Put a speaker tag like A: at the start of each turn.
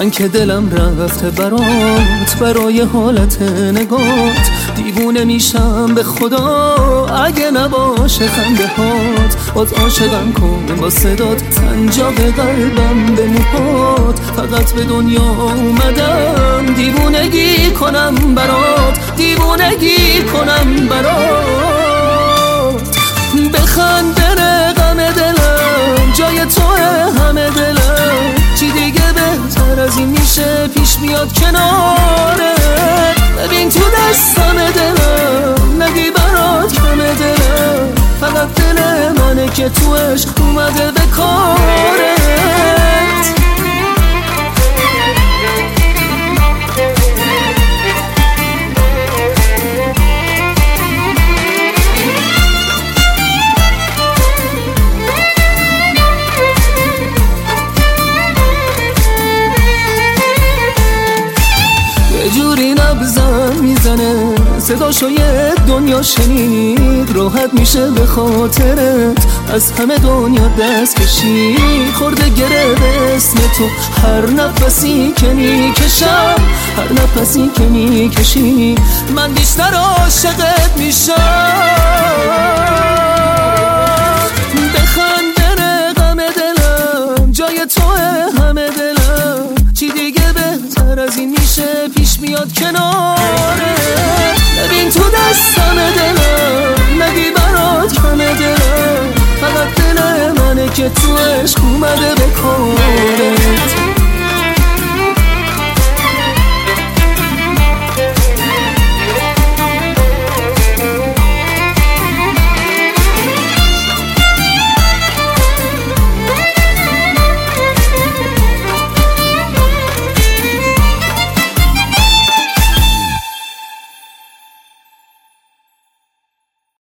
A: من که دلم رفته برات، برای حالت نگات دیوونه میشم به خدا اگه نباشه خنده هات. باز عاشقم کن با صدات، سنجاق قلبم به موهات. فقط به دنیا اومدم دیوونگی کنم برات، دیوونگی کنم برات. بخند بره غم دلم، جای توه همه دلم. چی دیگه بهتر از این میشه پیش میاد کنارت؟ ببین تو دستم دلم، نگی برات کم دلم. فقط دل منه که توش اومده به کارت. جوری نبضم میزنه، صداشو یه دنیا شنید. راحت میشه به خاطرت از همه دنیا دست کشید. خورده گره به اسم تو هر نفسی که میکشم، هر نفسی که میکشی من بیشتر عاشقت میشم. بخند بره غم دلم، جای توه همه دلم. چی دیگه بهتر از این میشه پیش میاد کناره؟ ببین تو دستم دلم، نگی برات کم دلم. فقط دل منه که توش اومده